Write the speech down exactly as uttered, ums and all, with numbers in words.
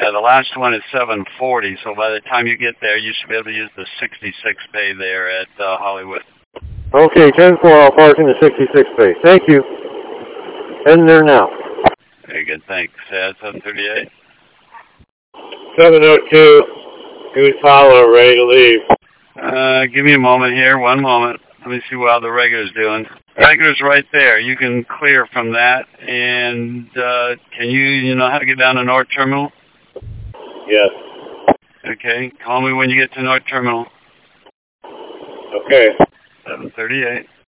Yeah, the last one is seven forty, so by the time you get there, you should be able to use the sixty-six bay there at uh, Hollywood. Okay, ten four, I'll park in the sixty-six bay. Thank you. Heading there now. Very good, thanks. Uh, seven thirty-eight. seven oh two, Goose Hollow, ready to leave. Uh, give me a moment here, one moment. Let me see how the regular's doing. Regular's right there. You can clear from that. And uh, can you, you know how to get down to North Terminal? Yes. Okay, call me when you get to North Terminal. Okay. seven thirty-eight.